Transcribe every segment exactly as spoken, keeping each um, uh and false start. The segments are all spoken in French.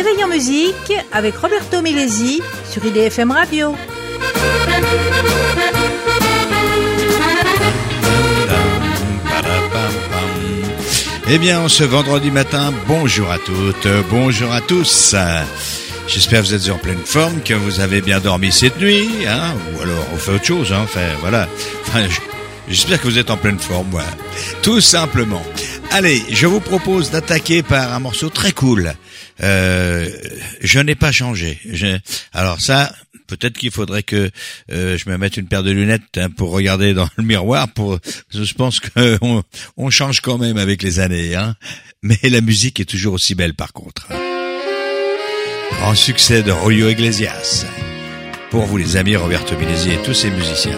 Réveil en musique avec Roberto Milesi sur I D F M Radio. Eh bien, ce vendredi matin, bonjour à toutes, bonjour à tous. J'espère que vous êtes en pleine forme, que vous avez bien dormi cette nuit, hein, ou alors on fait autre chose, hein, enfin, voilà. Enfin, j'espère que vous êtes en pleine forme, voilà. Tout simplement. Allez, je vous propose d'attaquer par un morceau très cool. Euh, je n'ai pas changé. Je... Alors ça, peut-être qu'il faudrait que euh, je me mette une paire de lunettes hein, pour regarder dans le miroir. Pour, je pense qu'on on change quand même avec les années, hein. Mais la musique est toujours aussi belle, par contre. Grand succès de Julio Iglesias. Pour vous, les amis, Roberto Milesi et tous ses musiciens.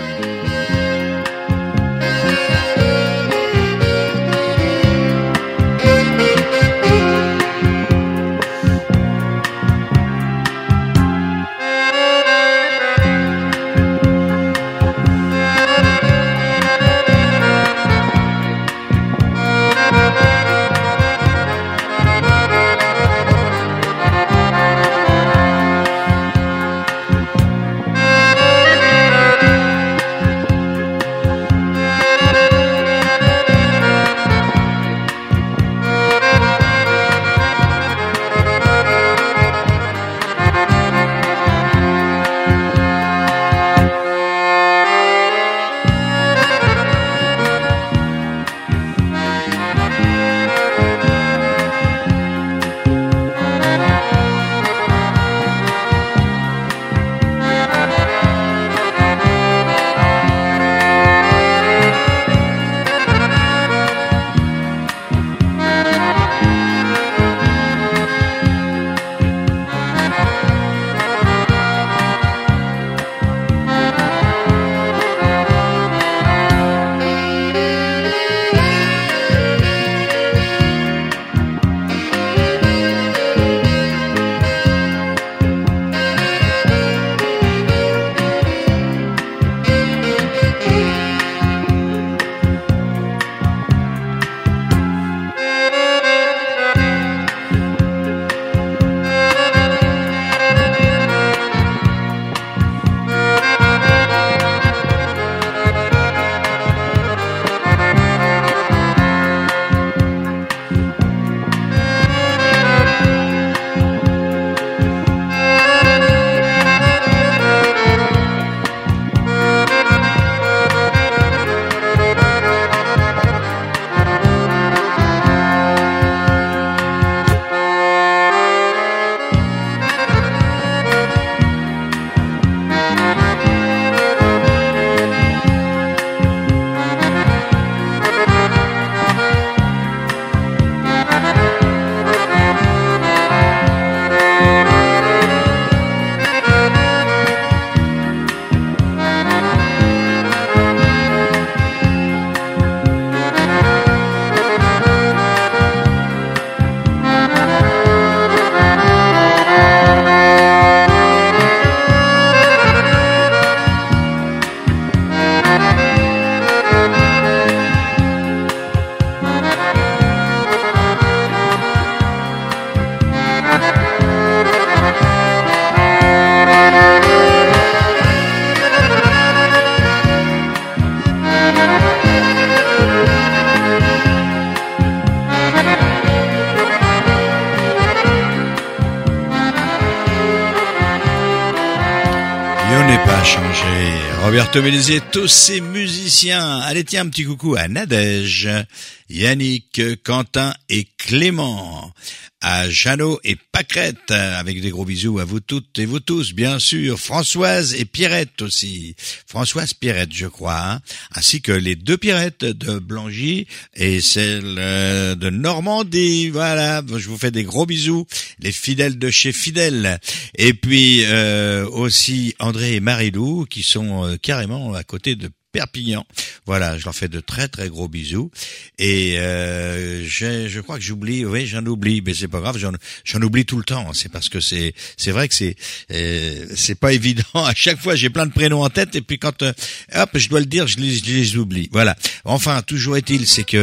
Roberto Milesi et tous ses musiciens. Allez, tiens, un petit coucou à Nadège, Yannick, Quentin et Clément, à Jeannot et Pâquerette, avec des gros bisous à vous toutes et vous tous, bien sûr. Françoise et Pierrette aussi. Françoise Pierrette, je crois, hein, ainsi que les deux Pierrettes de Blangy et celle de Normandie. Voilà, je vous fais des gros bisous, les fidèles de chez Fidèle. Et puis euh, aussi André et Marilou qui sont euh, carrément à côté de Perpignan. Voilà, je leur fais de très très gros bisous. Et euh, je, je crois que j'oublie, oui, j'en oublie, mais c'est pas grave, j'en, j'en oublie tout le temps. C'est parce que c'est, c'est vrai que c'est, euh, c'est pas évident. À chaque fois, j'ai plein de prénoms en tête, et puis quand, euh, hop, je dois le dire, je les, je les oublie. Voilà. Enfin, toujours est-il, c'est que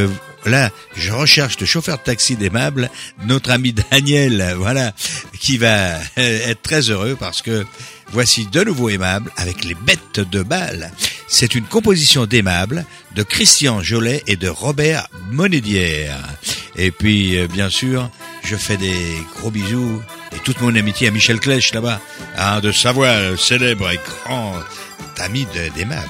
là, je recherche le chauffeur de taxi d'Aimable, notre ami Daniel, voilà, qui va être très heureux parce que voici de nouveau Aimable avec les bêtes de bal. C'est une composition d'Aimable, de Christian Jolet et de Robert Monédière. Et puis, euh, bien sûr, je fais des gros bisous et toute mon amitié à Michel Clèche là-bas, hein, de Savoie, le célèbre et grand ami de, d'Aimable.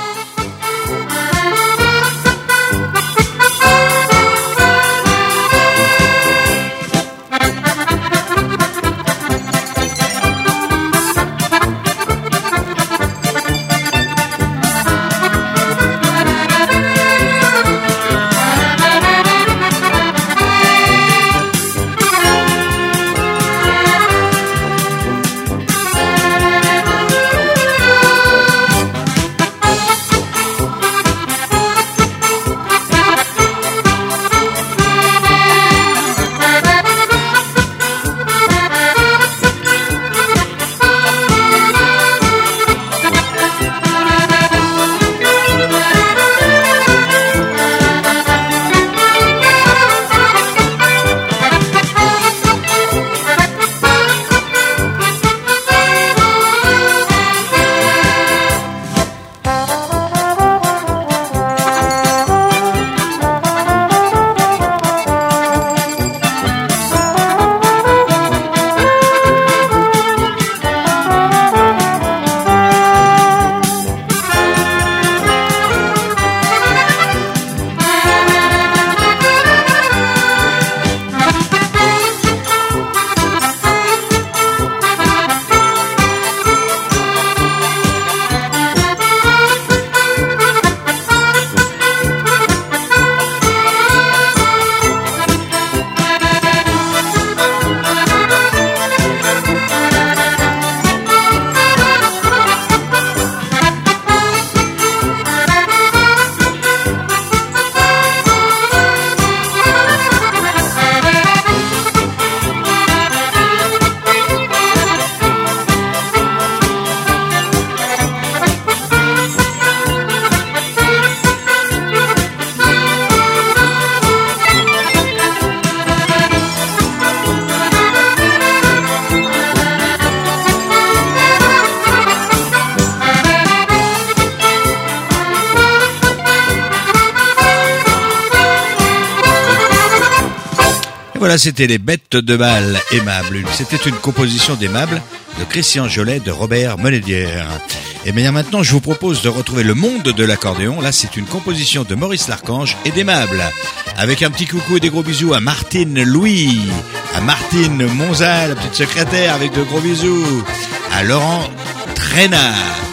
Voilà, c'était les bêtes de bal Aimable. C'était une composition d'Aimable, de Christian Jolet, de Robert Monédière. Et bien maintenant, je vous propose de retrouver le monde de l'accordéon. Là, c'est une composition de Maurice Larchange et d'Aimable. Avec un petit coucou et des gros bisous à Martine Louis, à Martine Monza, la petite secrétaire, avec de gros bisous, à Laurent Traînard,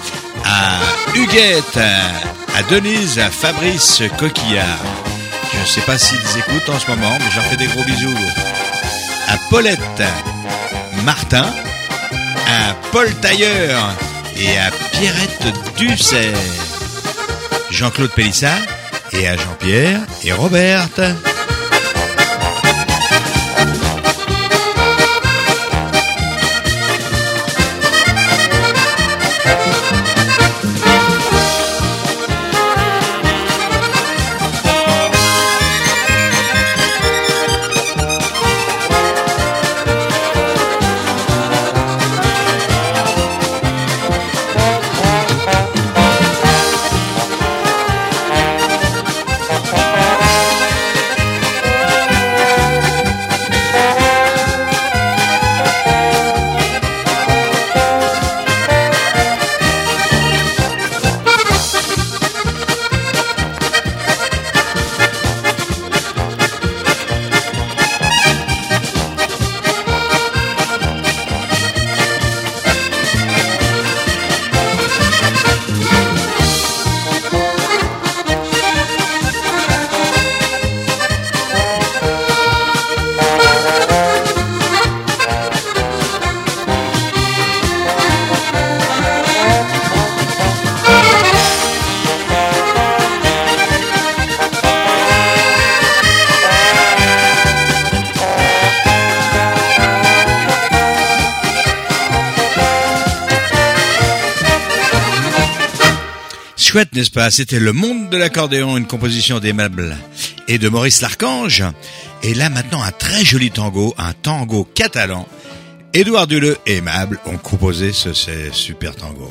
à Huguette, à Denise, à Fabrice Coquillard. Je ne sais pas s'ils écoutent en ce moment, mais j'en fais des gros bisous. À Paulette Martin, à Paul Tailleur et à Pierrette Dussert. Jean-Claude Pélissard et à Jean-Pierre et Roberte. Chouette, n'est-ce pas? C'était le monde de l'accordéon, une composition d'Aimable. et de Maurice Larchange. Et là maintenant un très joli tango, un tango catalan. Édouard Duleux et Aimable ont composé ce, ce super tango.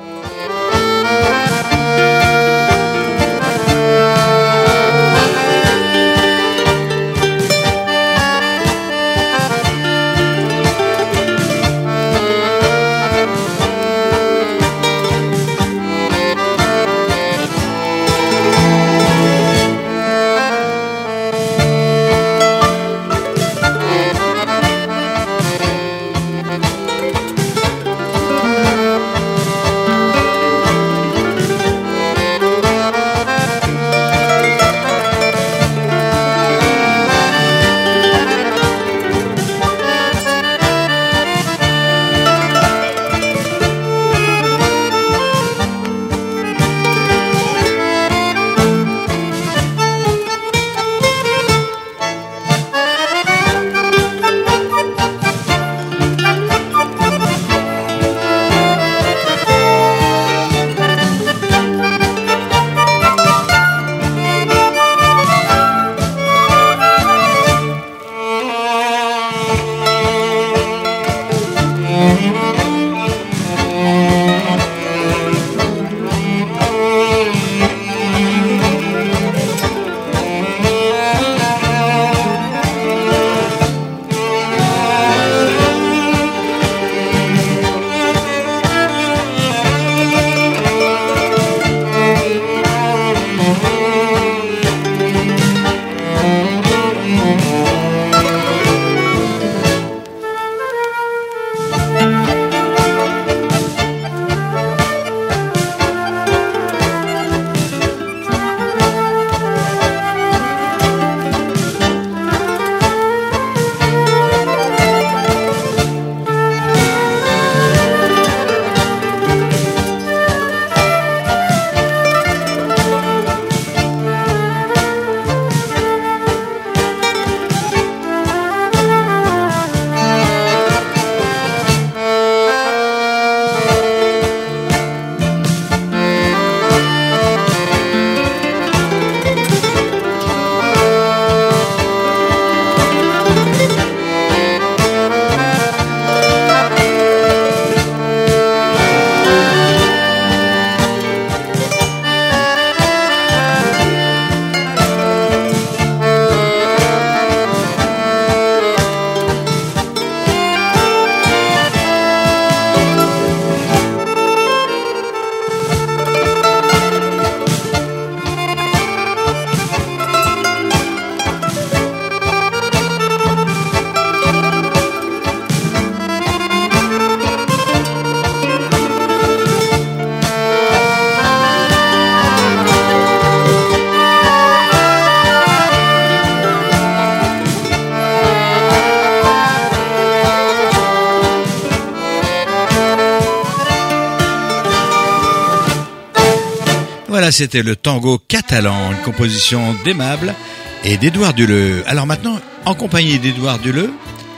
Voilà, c'était le tango catalan, une composition d'Aimable et d'Édouard Duleux. Alors maintenant, en compagnie d'Édouard Duleux,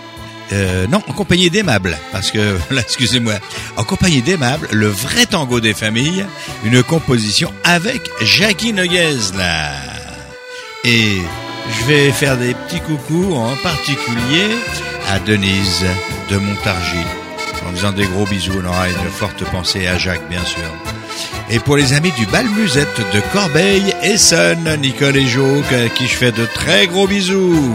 euh, non, en compagnie d'Aimable, parce que, là, excusez-moi, en compagnie d'Aimable, le vrai tango des familles, une composition avec Jackie Noguez, là. Et je vais faire des petits coucous, en particulier à Denise de Montargis, en faisant des gros bisous. On aura une forte pensée à Jacques, bien sûr. Et pour les amis du bal musette de Corbeil-Essonnes, Nicole et Jo, à qui je fais de très gros bisous.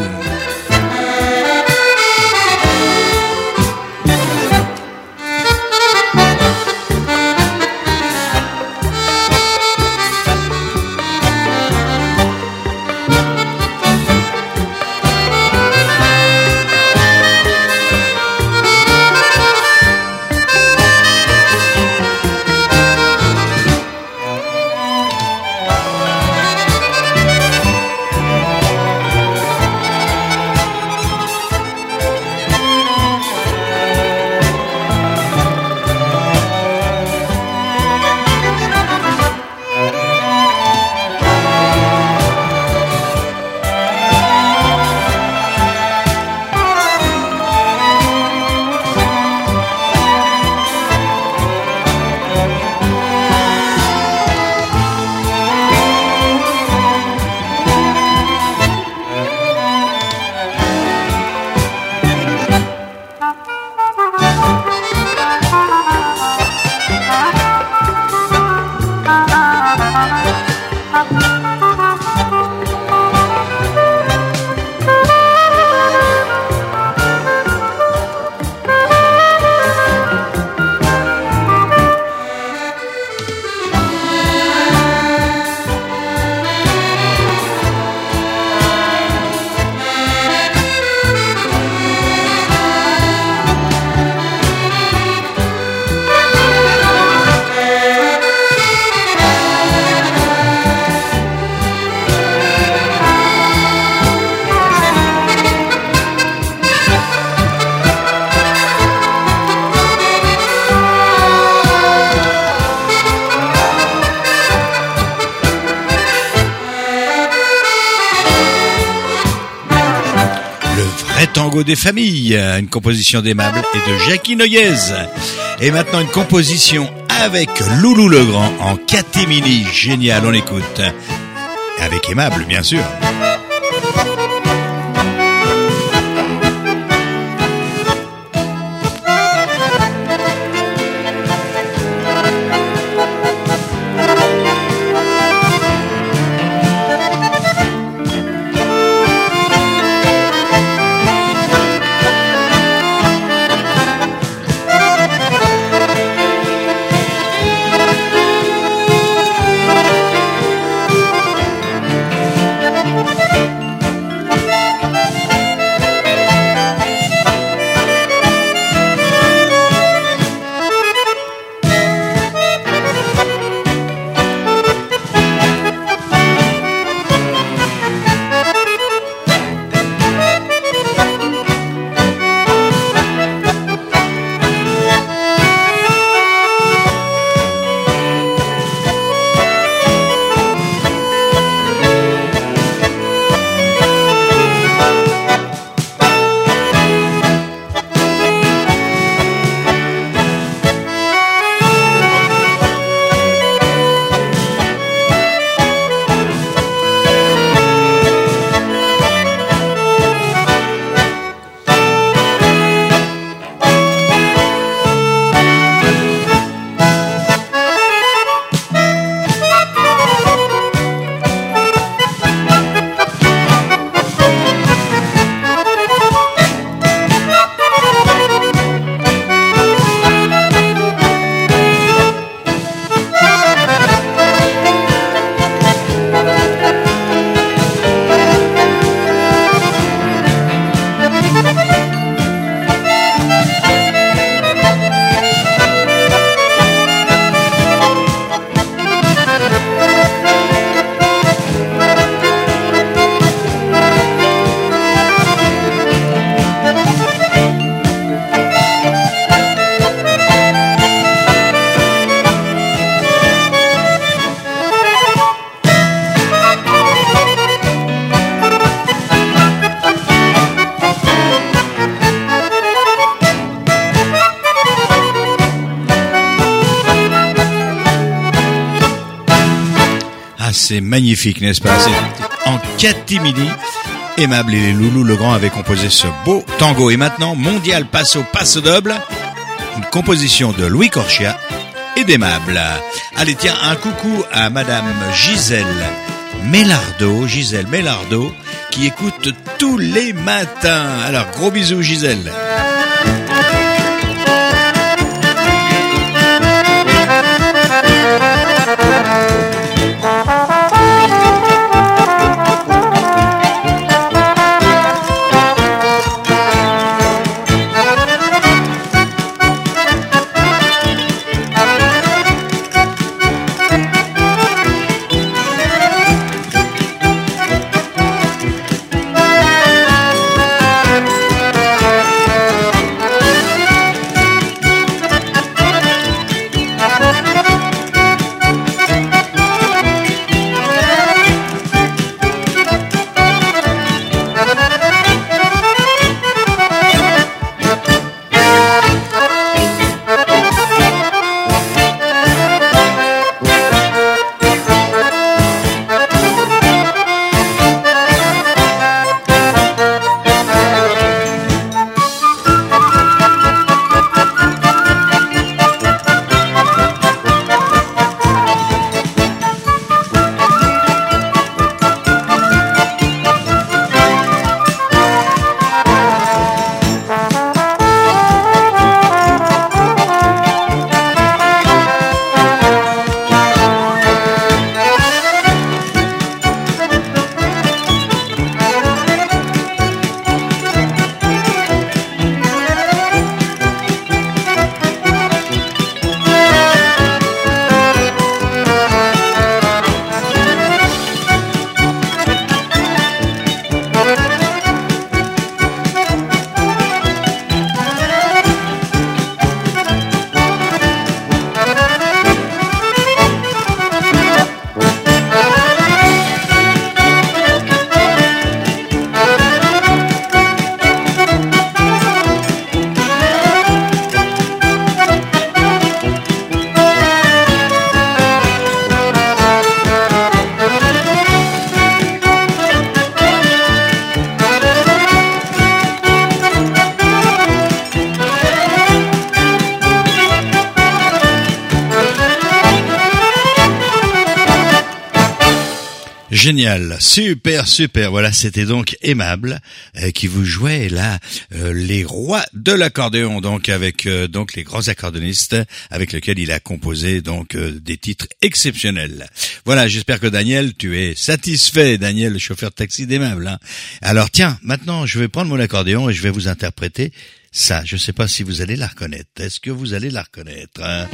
Tango des familles, une composition d'Aimable et de Jackie Noyez. Et maintenant une composition avec Loulou Legrand en catémini, génial, on écoute. Avec Aimable, bien sûr. C'est magnifique, n'est-ce pas? C'est en catimini. Aimable et les Loulous Legrand avaient composé ce beau tango. Et maintenant, Mondial Passo Passo Doble, une composition de Louis Corchia et d'Aimable. Allez, tiens, un coucou à Madame Gisèle Mélardo, Gisèle Mélardo, qui écoute tous les matins. Alors, gros bisous, Gisèle. Génial, super, super. Voilà, c'était donc Aimable euh, qui vous jouait là euh, les rois de l'accordéon, donc avec euh, donc les grands accordéonistes avec lesquels il a composé donc euh, des titres exceptionnels. Voilà, j'espère que Daniel, tu es satisfait, Daniel, le chauffeur de taxi d'Aimable. Hein. Alors tiens, maintenant je vais prendre mon accordéon et je vais vous interpréter ça. Je ne sais pas si vous allez la reconnaître. Est-ce que vous allez la reconnaître hein?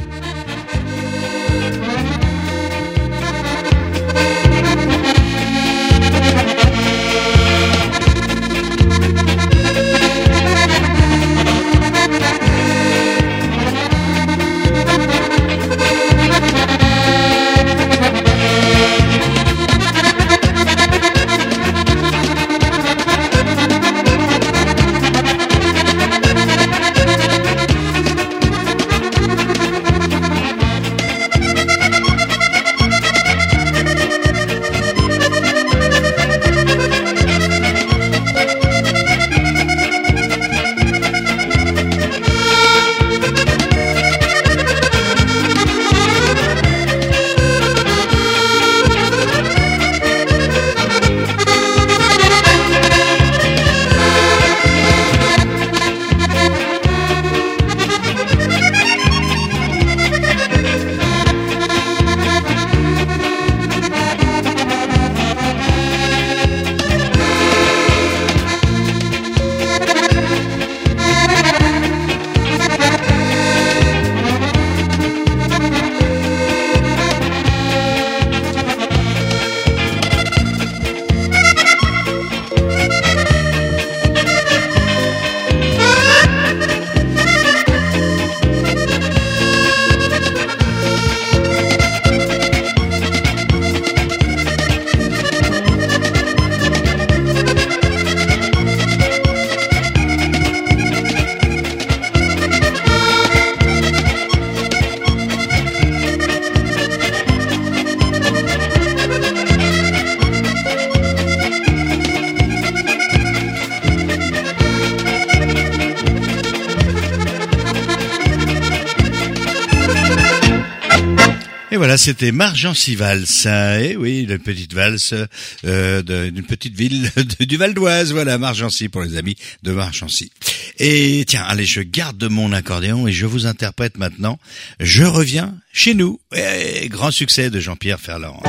Et voilà, c'était Margency Valse. Eh oui, une petite valse euh, d'une petite ville de, du Val d'Oise. Voilà, Margency pour les amis de Margency. Et tiens, allez, je garde mon accordéon et je vous interprète maintenant « Je reviens chez nous ». Eh, grand succès de Jean-Pierre Ferland.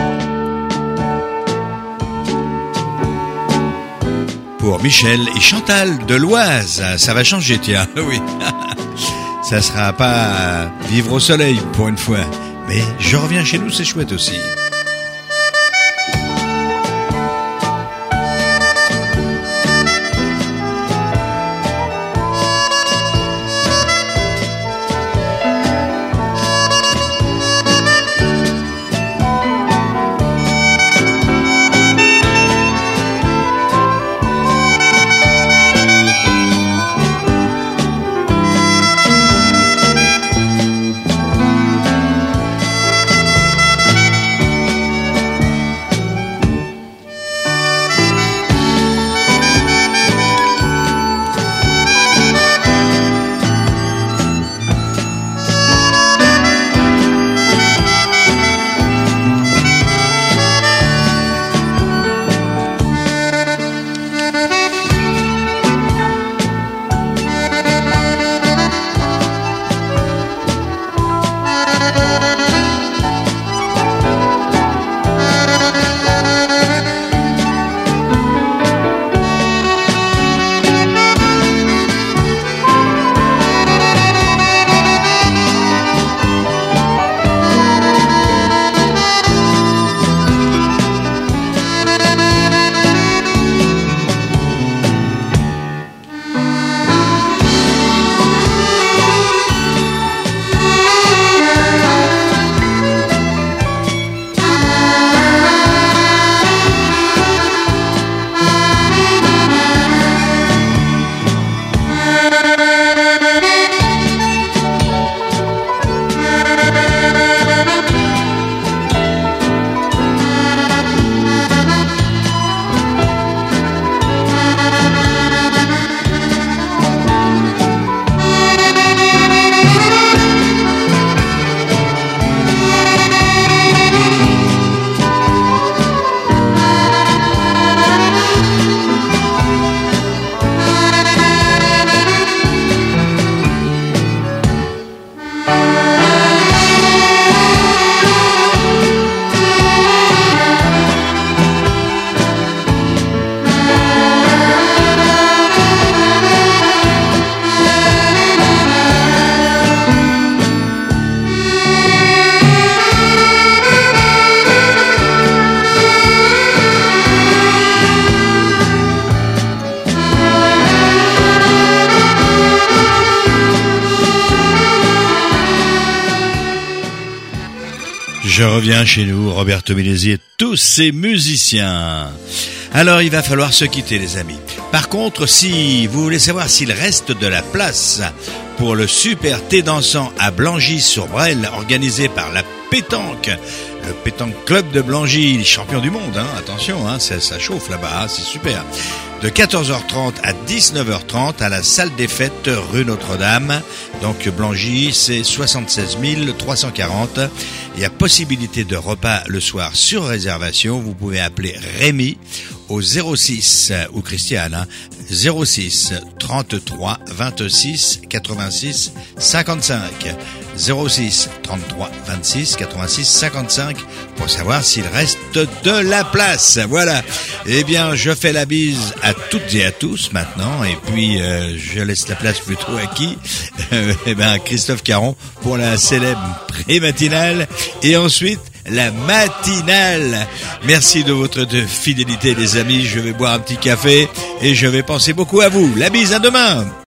Pour Michel et Chantal de l'Oise, ça va changer, tiens, oui. Ça sera pas vivre au soleil pour une fois. Mais je reviens chez nous, c'est chouette aussi. je reviens chez nous, Roberto Milesi et tous ses musiciens. Alors il va falloir se quitter les amis. Par contre, si vous voulez savoir s'il reste de la place pour le super thé dansant à Blangy-sur-Brel, organisé par la Pétanque, le Pétanque Club de Blangy, les champions du monde, hein, attention, hein, ça, ça chauffe là-bas, hein, c'est super. De quatorze heures trente à dix-neuf heures trente à la salle des fêtes rue Notre-Dame. Donc Blangy, c'est soixante-seize mille trois cent quarante. Il y a possibilité de repas le soir sur réservation. Vous pouvez appeler Rémi au zéro six, ou Christiane, hein, zéro six trente-trois vingt-six quatre-vingt-six cinquante-cinq. zéro six trente-trois vingt-six quatre-vingt-six cinquante-cinq pour savoir s'il reste de la place. Voilà. Eh bien, je fais la bise à toutes et à tous maintenant, et puis euh, je laisse la place plutôt à qui euh, Eh ben, Christophe Caron pour la célèbre pré-matinale et ensuite la matinale. Merci de votre de fidélité les amis. Je vais boire un petit café et je vais penser beaucoup à vous. La bise, à demain.